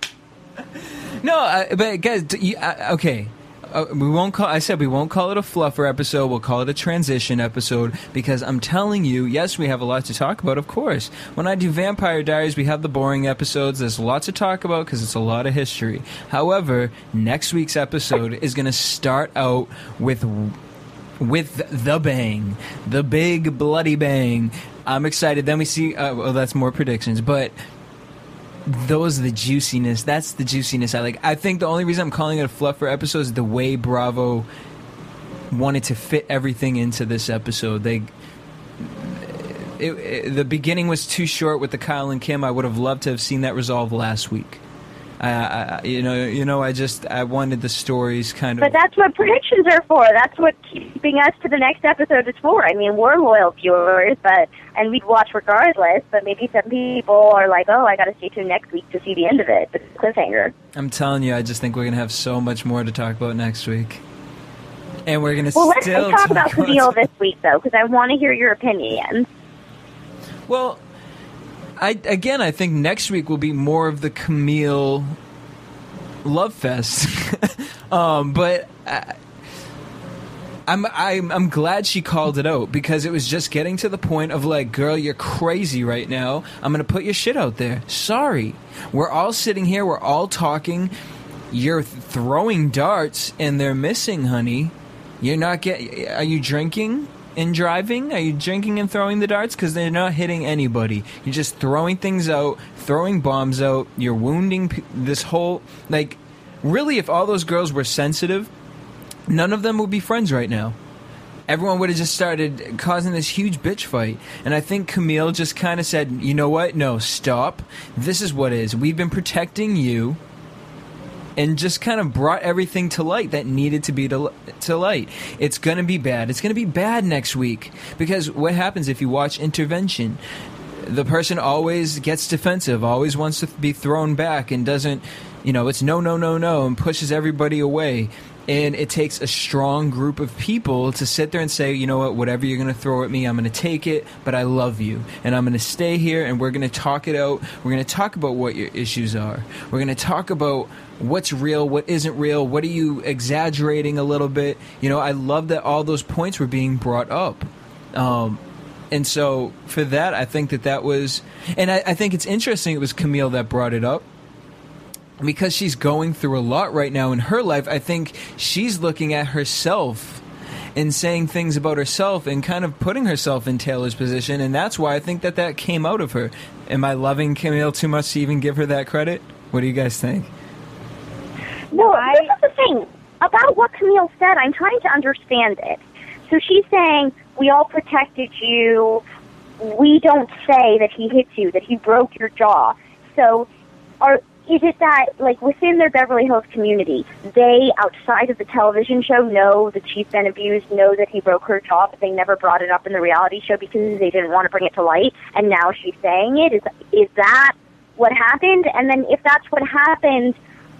No, but guys, okay. We won't call. I said we won't call it a fluffer episode. We'll call it a transition episode, because I'm telling you, yes, we have a lot to talk about. Of course, when I do Vampire Diaries, we have the boring episodes. There's lots to talk about because it's a lot of history. However, next week's episode is going to start out with the bang, the big bloody bang. I'm excited. Then we see. Well, that's more predictions, but. Those are the juiciness. That's the juiciness I like. I think the only reason I'm calling it a fluffer episode is the way Bravo wanted to fit everything into this episode. the beginning was too short with the Kyle and Kim. I would have loved to have seen that resolved last week. I wanted the stories kind of. But that's what predictions are for. That's what keeping us to the next episode is for. I mean, we're loyal viewers, and we'd watch regardless. But maybe some people are like, "Oh, I got to stay tuned next week to see the end of it." The cliffhanger. I'm telling you, I just think we're gonna have so much more to talk about next week, and we're gonna. Well, let's still talk about Camille this week, though, because I want to hear your opinion. Well, I think next week will be more of the Camille love fest, but I'm glad she called it out, because it was just getting to the point of like, girl, you're crazy right now. I'm gonna put your shit out there. Sorry, we're all sitting here, we're all talking. You're throwing darts and they're missing, honey. You're not Are you drinking and driving? Are you drinking and throwing the darts? Because they're not hitting anybody. You're just throwing things out, throwing bombs out. You're wounding this whole... Like, really, if all those girls were sensitive, none of them would be friends right now. Everyone would have just started causing this huge bitch fight. And I think Camille just kind of said, you know what? No, stop. This is what it is. We've been protecting you. And just kind of brought everything to light that needed to be to light. It's going to be bad. It's going to be bad next week. Because what happens if you watch Intervention? The person always gets defensive, always wants to be thrown back, and doesn't, it's no, and pushes everybody away. And it takes a strong group of people to sit there and say, you know what, whatever you're going to throw at me, I'm going to take it, but I love you. And I'm going to stay here, and we're going to talk it out. We're going to talk about what your issues are. We're going to talk about what's real, what isn't real, what are you exaggerating a little bit. I love that all those points were being brought up. And so for that, I think that was... And I think it's interesting it was Camille that brought it up. Because she's going through a lot right now in her life, I think she's looking at herself and saying things about herself and kind of putting herself in Taylor's position, and that's why I think that came out of her. Am I loving Camille too much to even give her that credit? What do you guys think? No, this is the thing. About what Camille said, I'm trying to understand it. So she's saying, we all protected you. We don't say that he hit you, that he broke your jaw. So is it that, like, within their Beverly Hills community, they, outside of the television show, know that she's been abused, know that he broke her jaw, but they never brought it up in the reality show because they didn't want to bring it to light, and now she's saying it? Is that what happened? And then if that's what happened,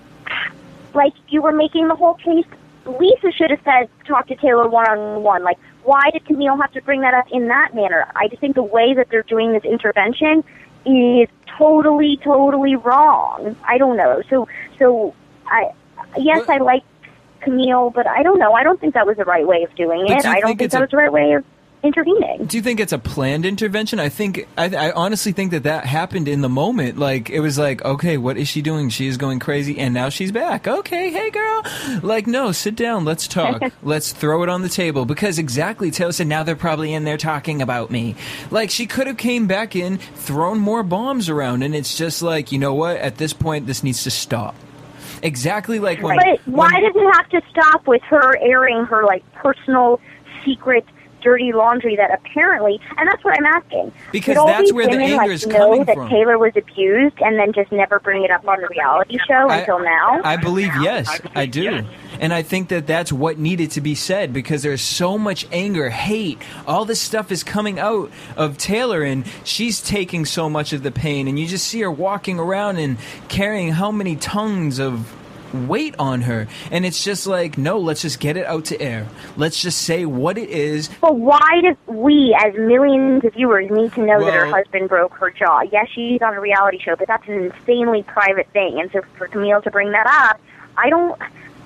like, you were making the whole case, Lisa should have said, talk to Taylor one-on-one. Like, why did Camille have to bring that up in that manner? I just think the way that they're doing this intervention is totally wrong. I don't know. So I like Camille, but I don't know. I don't think that was the right way of doing it. I don't think that was the right way of intervening. Do you think it's a planned intervention? I honestly think that happened in the moment. Like, it was like, okay, what is she doing? She is going crazy, and now she's back. Okay, hey girl. Like, no, sit down, let's talk. Let's throw it on the table. Because exactly, Taylor said, now they're probably in there talking about me. Like, she could have came back in, thrown more bombs around, and it's just like, you know what? At this point, this needs to stop. Exactly like when... But why does it have to stop with her airing her, like, personal, secret, dirty laundry that apparently, and that's what I'm asking. Because that's where the anger is coming from. That Taylor was abused and then just never bring it up on the reality show until now? I believe yes, I do. And I think that's what needed to be said, because there's so much anger, hate, all this stuff is coming out of Taylor, and she's taking so much of the pain, and you just see her walking around and carrying how many tons of weight on her, and it's just like, no, let's just get it out to air. Let's just say what it is. But why do we, as millions of viewers, need to know that her husband broke her jaw? Yes, she's on a reality show, but that's an insanely private thing, and so for Camille to bring that up, I don't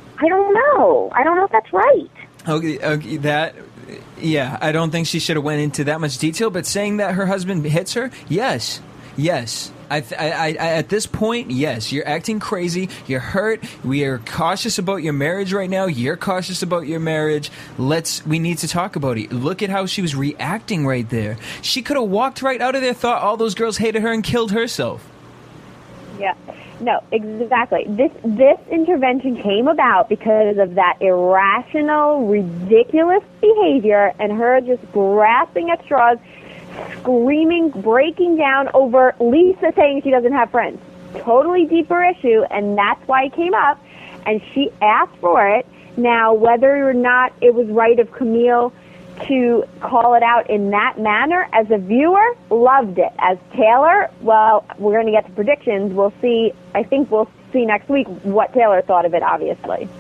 know. I don't know if that's right. Okay, yeah, I don't think she should have went into that much detail, but saying that her husband hits her, yes. I at this point, yes, you're acting crazy. You're hurt. We are cautious about your marriage right now. You're cautious about your marriage. We need to talk about it. Look at how she was reacting right there. She could have walked right out of there, thought all those girls hated her, and killed herself. Yeah. No, exactly. This intervention came about because of that irrational, ridiculous behavior and her just grasping at straws, screaming, breaking down over Lisa saying she doesn't have friends. Totally deeper issue, and that's why it came up, and she asked for it. Now, whether or not it was right of Camille to call it out in that manner, as a viewer, loved it. As Taylor, well, we're going to get to predictions. We'll see. I think we'll see next week what Taylor thought of it, obviously.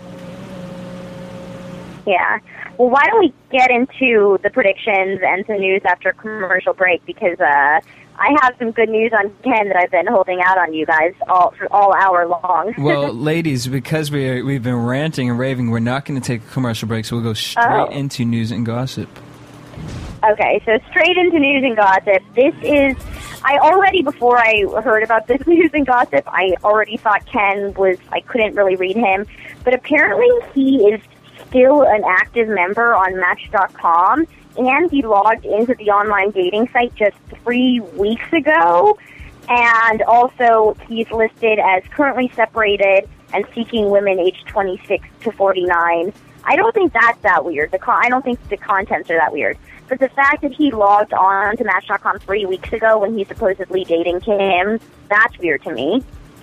Yeah. Well, why don't we get into the predictions and some news after commercial break, because I have some good news on Ken that I've been holding out on you guys all hour long. Well, ladies, because we've been ranting and raving, we're not going to take a commercial break, so we'll go straight into news and gossip. Okay, so straight into news and gossip. This is, before I heard about this news and gossip, I already thought Ken was, I couldn't really read him, but apparently he is still an active member on Match.com, and he logged into the online dating site just 3 weeks ago. And also, he's listed as currently separated and seeking women aged 26 to 49. I don't think that's that weird. I don't think the contents are that weird. But the fact that he logged on to Match.com 3 weeks ago when he's supposedly dating Kim, that's weird to me.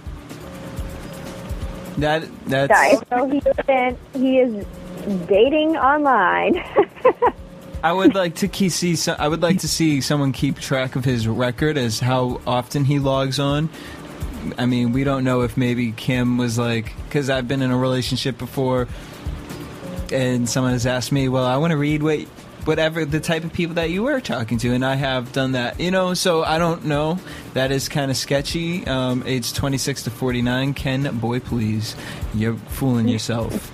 That's... Sorry. So he is dating online. I would like to see someone keep track of his record as how often he logs on. I mean, we don't know if maybe Kim was like, because I've been in a relationship before, and someone has asked me, well, I want to read whatever the type of people that you were talking to, and I have done that, so I don't know. That is kind of sketchy. Age 26 to 49. Ken, boy, please. You're fooling yourself.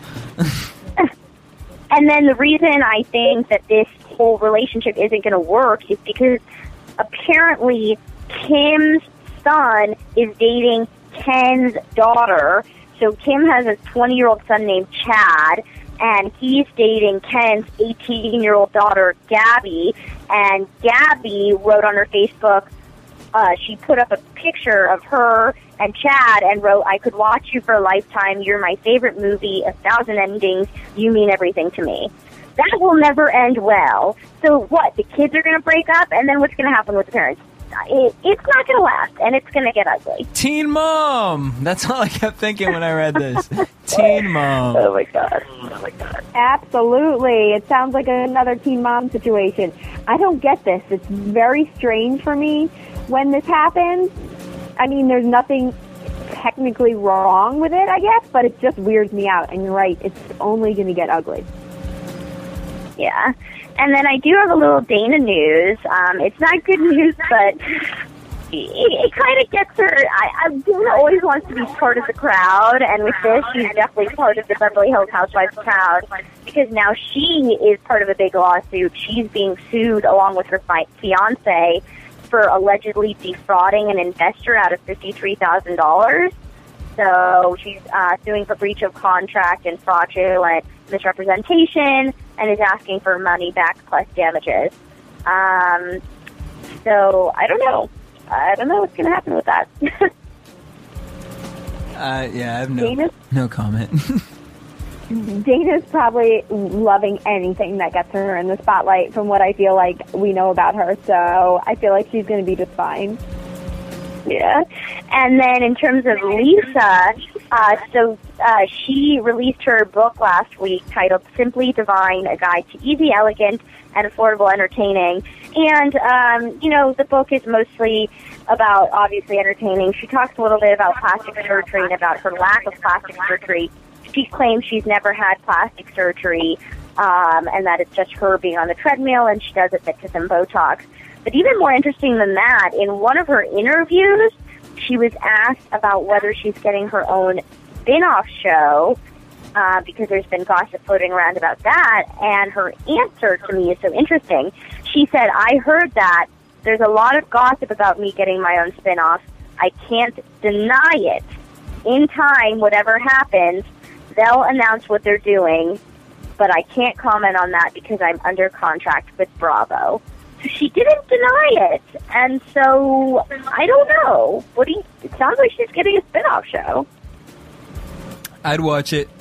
And then the reason I think that this whole relationship isn't going to work is because apparently Kim's son is dating Ken's daughter. So Kim has a 20-year-old son named Chad, and he's dating Ken's 18-year-old daughter, Gabby. And Gabby wrote on her Facebook, she put up a picture of her and Chad and wrote, "I could watch you for a lifetime. You're my favorite movie, 1,000 endings. You mean everything to me." That will never end well. So what? The kids are going to break up, and then what's going to happen with the parents? It's not going to last, and it's going to get ugly. Teen mom! That's all I kept thinking when I read this. Teen mom. Oh, my God. Absolutely. It sounds like another teen mom situation. I don't get this. It's very strange for me when this happens. I mean, there's nothing technically wrong with it, I guess, but it just weirds me out. And you're right, it's only going to get ugly. Yeah. And then I do have a little Dana news. It's not good news, but it kind of gets her. Dana always wants to be part of the crowd, and with this, she's definitely part of the Beverly Hills Housewives crowd, because now she is part of a big lawsuit. She's being sued along with her fiance for allegedly defrauding an investor out of $53,000. So she's suing for breach of contract and fraudulent misrepresentation, and is asking for money back plus damages. So I don't know. I don't know what's going to happen with that. Yeah, I have no comment. Dana's probably loving anything that gets her in the spotlight from what I feel like we know about her. So I feel like she's going to be just fine. Yeah. And then in terms of Lisa, she released her book last week titled Simply Divine, A Guide to Easy, Elegant, and Affordable Entertaining. And, the book is mostly about, obviously, entertaining. She talks a little bit about plastic surgery and about her lack of plastic surgery. She claims she's never had plastic surgery, and that it's just her being on the treadmill, and she does admit to some Botox. But even more interesting than that, in one of her interviews, she was asked about whether she's getting her own spin-off show, because there's been gossip floating around about that, and her answer to me is so interesting. She said, "I heard that. There's a lot of gossip about me getting my own spin-off. I can't deny it. In time, whatever happens, they'll announce what they're doing, but I can't comment on that because I'm under contract with Bravo." So she didn't deny it, and so I don't know. It sounds like she's getting a spin-off show. I'd watch it.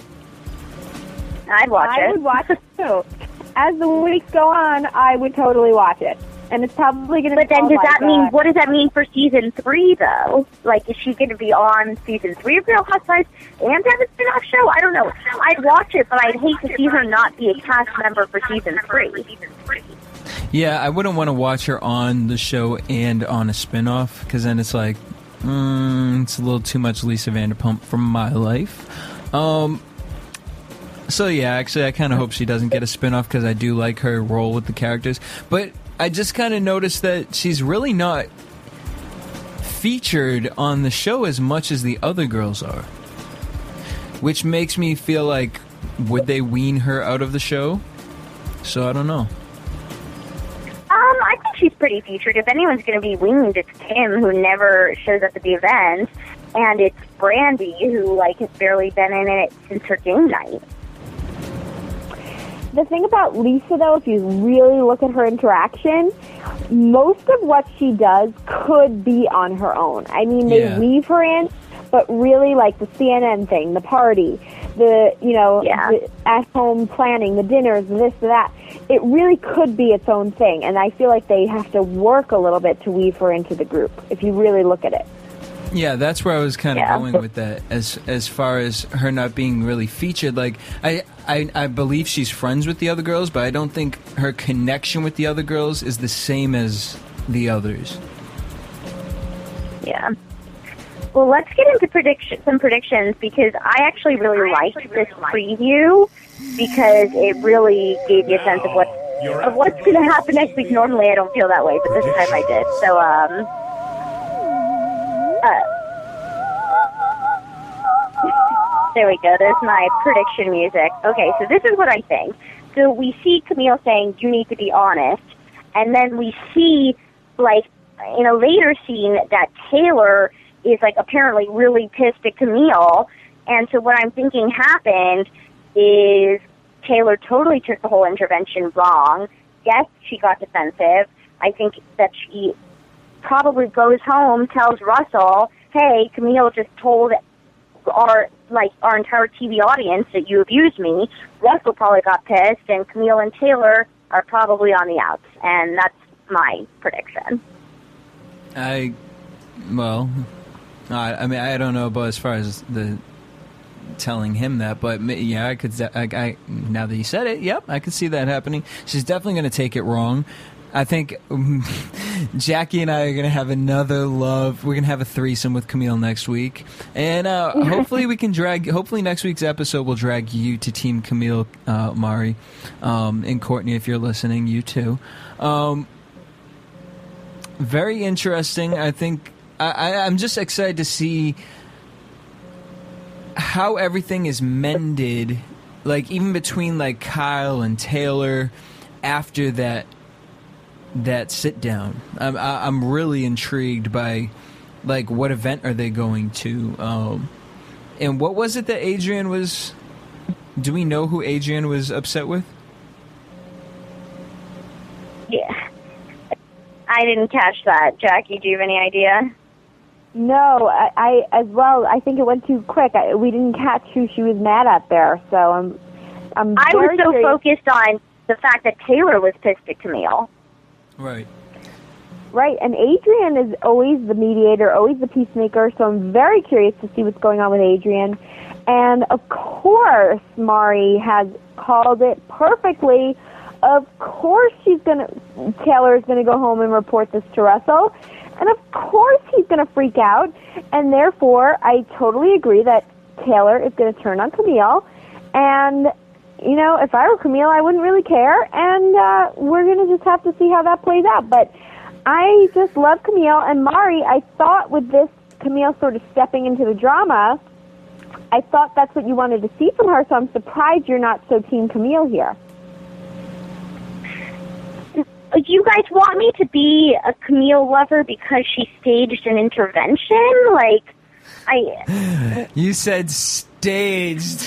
I would watch it, too. As the weeks go on, I would totally watch it. And it's probably going to. But then, what does that mean for season 3, though? Like, is she going to be on season 3 of Real Housewives and have a spin-off show? I don't know. I'd watch it, but I'd hate to see her not be a cast member for season 3. Yeah, I wouldn't want to watch her on the show and on a spin-off, because then it's like, it's a little too much Lisa Vanderpump for my life. So yeah, actually, I kind of hope she doesn't get a spin-off, because I do like her role with the characters. But I just kind of noticed that she's really not featured on the show as much as the other girls are, which makes me feel like, would they wean her out of the show? So I don't know. I think she's pretty featured. If anyone's going to be weaned, it's Kim, who never shows up at the events, and it's Brandy, who has barely been in it since her game night. The thing about Lisa, though, if you really look at her interaction, most of what she does could be on her own. I mean, they weave her in, but really, the CNN thing, the party, the at-home planning, the dinners, this, that, it really could be its own thing. And I feel like they have to work a little bit to weave her into the group, if you really look at it. Yeah, that's where I was kind of going with that. As far as her not being really featured, I believe she's friends with the other girls, but I don't think her connection with the other girls is the same as the others. Yeah. Well, let's get into some predictions, because I actually really liked this preview, because it really gave you a sense of what's going to happen next week. Normally I don't feel that way, but this time I did. So, there we go. There's my prediction music. Okay, so this is what I think. So we see Camille saying, "You need to be honest," and then we see, in a later scene, that Taylor is, apparently really pissed at Camille, and so what I'm thinking happened is Taylor totally took the whole intervention wrong. Yes, she got defensive. I think that she probably goes home, tells Russell, "Hey, Camille just told our entire TV audience that you abused me." Russell probably got pissed, and Camille and Taylor are probably on the outs, and that's my prediction. I don't know about as far as the telling him that, but yeah, I could. Now that you said it, yep, I could see that happening. She's definitely going to take it wrong. I think Jackie and I are going to have another love. We're going to have a threesome with Camille next week. And hopefully we can hopefully next week's episode will drag you to Team Camille, Mari. And Courtney, if you're listening, you too. Very interesting. I think I'm just excited to see how everything is mended, even between Kyle and Taylor after that sit down. I'm really intrigued by what event are they going to, and what was it that Adrian was? Do we know who Adrian was upset with? Yeah, I didn't catch that. Jackie, do you have any idea? No, I as well. I think it went too quick. We didn't catch who she was mad at there, so I was so focused on the fact that Taylor was pissed at Camille. Right. Right, and Adrian is always the mediator, always the peacemaker, so I'm very curious to see what's going on with Adrian. And, of course, Mari has called it perfectly. Of course Taylor is going to go home and report this to Russell. And, of course, he's going to freak out. And, therefore, I totally agree that Taylor is going to turn on Camille. And if I were Camille, I wouldn't really care, and we're going to just have to see how that plays out. But I just love Camille, and Mari, I thought with this Camille sort of stepping into the drama, I thought that's what you wanted to see from her, so I'm surprised you're not so Team Camille here. You guys want me to be a Camille lover because she staged an intervention? You said staged.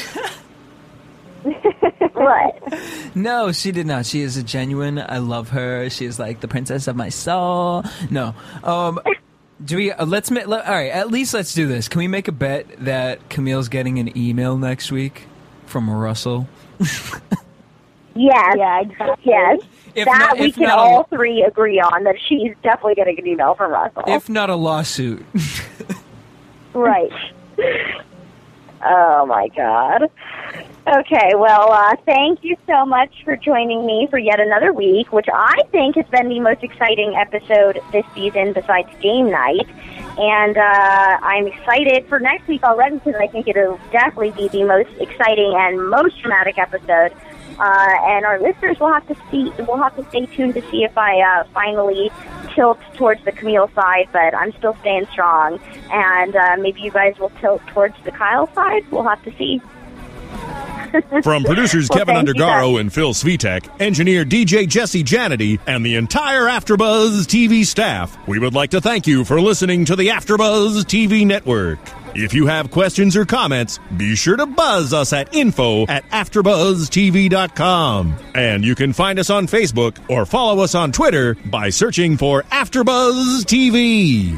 What? No, she did not. She is a genuine. I love her. She is the princess of my soul. No. Do we? All right. At least let's do this. Can we make a bet that Camille's getting an email next week from Russell? Yes. Yeah, exactly. Yes. If That not- we if can not a- all three agree on, that she's definitely getting an email from Russell. If not a lawsuit. Right. Oh, my God. Okay, well, thank you so much for joining me for yet another week, which I think has been the most exciting episode this season besides Game Night. And I'm excited for next week already because I think it'll definitely be the most exciting and most dramatic episode. And our listeners will have to stay tuned to see if I finally tilt towards the Camille side, but I'm still staying strong. And maybe you guys will tilt towards the Kyle side. We'll have to see. From producers Well, Kevin thank you, Undergaro guys. and Phil Svitek, engineer DJ Jesse Janity, and the entire AfterBuzz TV staff, we would like to thank you for listening to the AfterBuzz TV network. If you have questions or comments, be sure to buzz us at info@AfterBuzzTV.com. And you can find us on Facebook or follow us on Twitter by searching for AfterBuzz TV.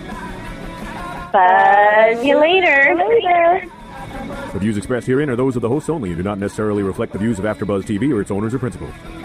Buzz you later. The views expressed herein are those of the hosts only and do not necessarily reflect the views of AfterBuzz TV or its owners or principals.